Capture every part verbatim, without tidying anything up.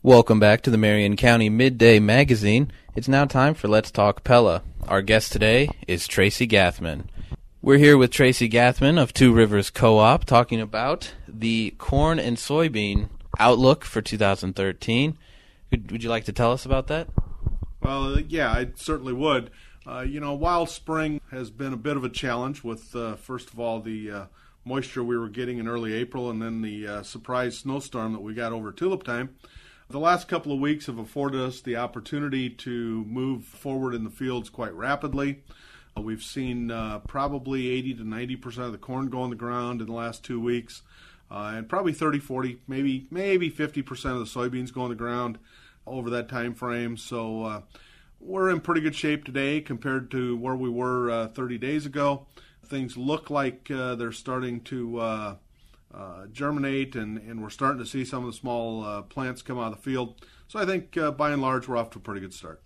Welcome back to the Marion County Midday Magazine. It's now time for Let's Talk Pella. Our guest today is Tracy Gathman. We're here with Tracy Gathman of Two Rivers Co-op talking about the corn and soybean outlook for two thousand thirteen. Would, would you like to tell us about that? Well, yeah, I certainly would. Uh, you know, while spring has been a bit of a challenge with, uh, first of all, the uh, moisture we were getting in early April and then the uh, surprise snowstorm that we got over tulip time, the last couple of weeks have afforded us the opportunity to move forward in the fields quite rapidly. Uh, we've seen uh, probably eighty to ninety percent of the corn go on the ground in the last two weeks, uh, and probably thirty, forty, maybe maybe fifty percent of the soybeans go on the ground over that time frame. So uh, we're in pretty good shape today compared to where we were uh, thirty days ago. Things look like uh, they're starting to uh, Uh, germinate, and, and we're starting to see some of the small uh, plants come out of the field. So I think uh, by and large we're off to a pretty good start.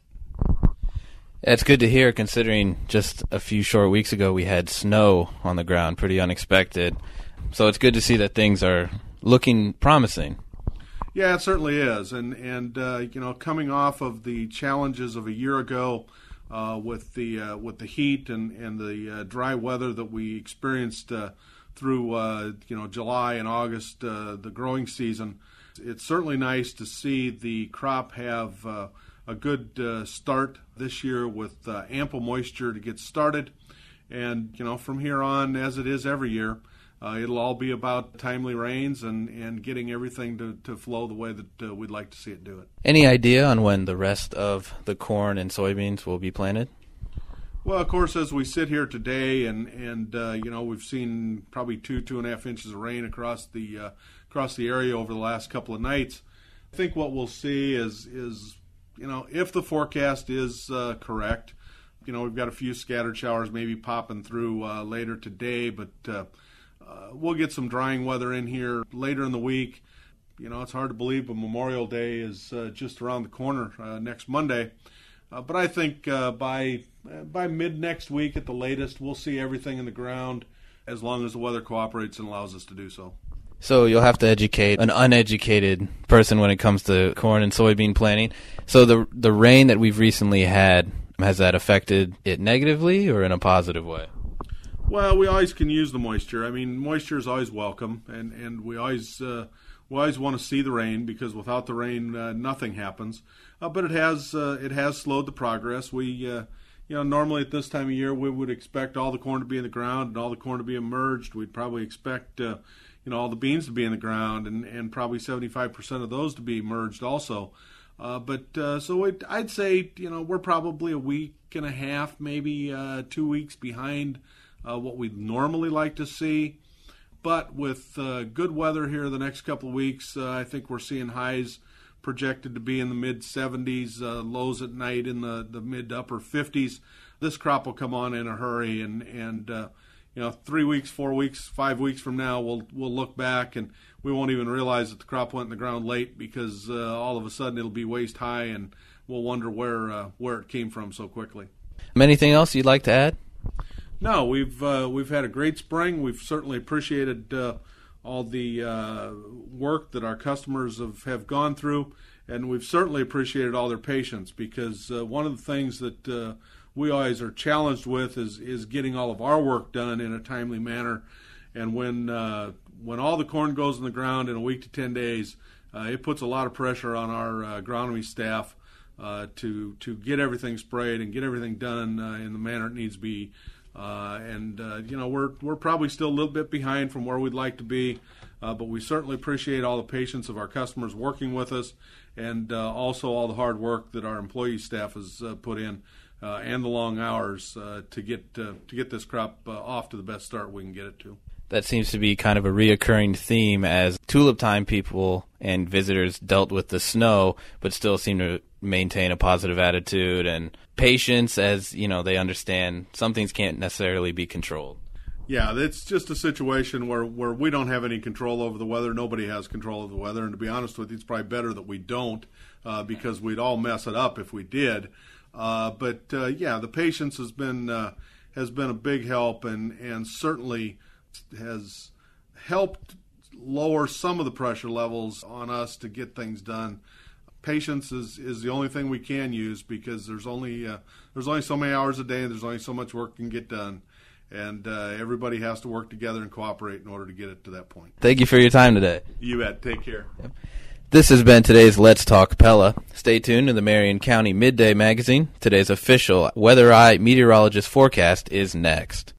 It's good to hear, considering just a few short weeks ago we had snow on the ground, pretty unexpected. So it's good to see that things are looking promising. Yeah, it certainly is. And, and uh, you know, coming off of the challenges of a year ago uh, with the uh, with the heat and, and the uh, dry weather that we experienced uh, through uh, you know July and August, uh, the growing season, it's certainly nice to see the crop have uh, a good uh, start this year with uh, ample moisture to get started. And you know from here on, as it is every year, uh, it'll all be about timely rains and, and getting everything to, to flow the way that uh, we'd like to see it do it. Any idea on when the rest of the corn and soybeans will be planted? Well, of course, as we sit here today, and and uh, you know we've seen probably two two and a half inches of rain across the uh, across the area over the last couple of nights. I think what we'll see is is you know if the forecast is uh, correct, you know we've got a few scattered showers maybe popping through uh, later today, but uh, uh, we'll get some drying weather in here later in the week. You know it's hard to believe, but Memorial Day is uh, just around the corner uh, next Monday. Uh, but I think uh, by uh, by mid next week at the latest, we'll see everything in the ground as long as the weather cooperates and allows us to do so. So you'll have to educate an uneducated person when it comes to corn and soybean planting. So the the rain that we've recently had, has that affected it negatively or in a positive way? Well, we always can use the moisture. I mean, moisture is always welcome, and, and we always uh, we always want to see the rain, because without the rain, uh, nothing happens. Uh, but it has uh, it has slowed the progress. We uh, you know normally at this time of year we would expect all the corn to be in the ground and all the corn to be emerged. We'd probably expect uh, you know all the beans to be in the ground and, and probably seventy-five percent of those to be emerged also. Uh, but uh, so it, I'd say you know we're probably a week and a half, maybe uh, two weeks behind uh, what we'd normally like to see. But with uh, good weather here the next couple of weeks, uh, I think we're seeing highs projected to be in the mid seventies, uh, lows at night in the, the mid to upper fifties. This crop will come on in a hurry, and and uh, you know three weeks, four weeks, five weeks from now, we'll we'll look back and we won't even realize that the crop went in the ground late, because uh, all of a sudden it'll be waist high, and we'll wonder where uh, where it came from so quickly. Anything else you'd like to add? No, we've uh, we've had a great spring. We've certainly appreciated Uh, all the uh, work that our customers have, have gone through, and we've certainly appreciated all their patience, because uh, one of the things that uh, we always are challenged with is is getting all of our work done in a timely manner. And when uh, when all the corn goes in the ground in a week to ten days, uh, it puts a lot of pressure on our uh, agronomy staff uh, to to get everything sprayed and get everything done uh, in the manner it needs to be. Uh, and uh, you know we're we're probably still a little bit behind from where we'd like to be, uh, but we certainly appreciate all the patience of our customers working with us, and uh, also all the hard work that our employee staff has uh, put in, uh, and the long hours uh, to get uh, to get this crop uh, off to the best start we can get it to. That seems to be kind of a reoccurring theme as tulip time people and visitors dealt with the snow, but still seem to maintain a positive attitude and patience, as you know they understand some things can't necessarily be controlled. Yeah, it's just a situation where, where we don't have any control over the weather. Nobody has control of the weather, and to be honest with you, it's probably better that we don't, uh, because we'd all mess it up if we did. Uh, but uh, yeah, the patience has been uh, has been a big help, and and certainly has helped lower some of the pressure levels on us to get things done. patience is, is the only thing we can use, because there's only uh, there's only so many hours a day, and there's only so much work can get done, and uh, everybody has to work together and cooperate in order to get it to that point. Thank you for your time today. You bet. Take care. Yep. This has been today's Let's Talk Pella. Stay tuned to the Marion County Midday Magazine. Today's official Weather Eye meteorologist forecast is next.